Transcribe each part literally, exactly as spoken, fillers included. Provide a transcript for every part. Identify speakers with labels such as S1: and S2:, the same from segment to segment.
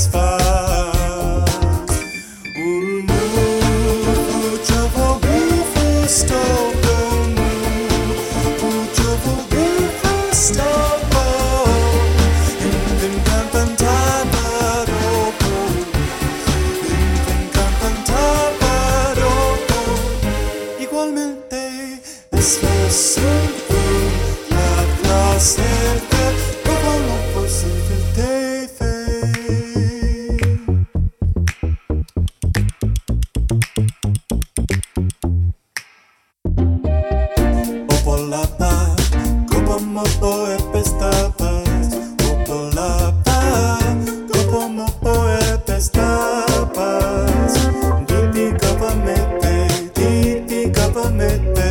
S1: as far. Um uczowo bufu stopo uczowo bufu stopo Intim cantan taparopo Intim cantan taparopo Igualmente es la placer como no posible fe. Opolapa, kopomopo epestapas. Opolapa, kopomopo epestapas. Dipi kapamete, dipi kapamete.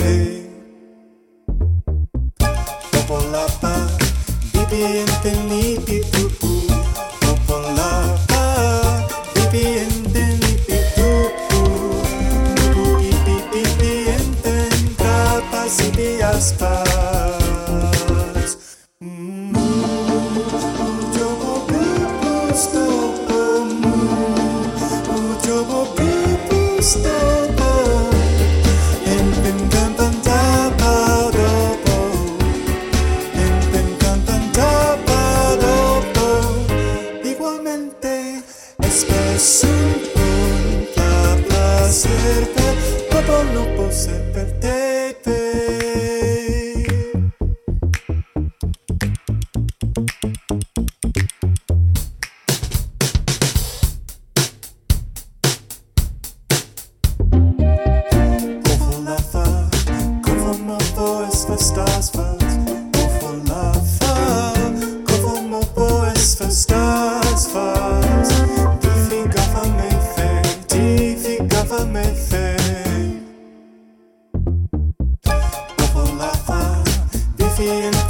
S1: Opolapa, bibi ente nipi tupu. Opolapa, bibi ente nipi tupu. Nubu ipi pipi ente kapas ipi aspas. Ujobo bibu stopo. Ujobo bibu stopo. Entem cantan taparopo. Entem cantan taparopo. Igualmente es presunta placer como no poder perderte. Opolapa, kopomopo estas fas. Opolapa, kopomopo estas fas. Dificava-me fe, dificava-me fe. Opolapa, bifi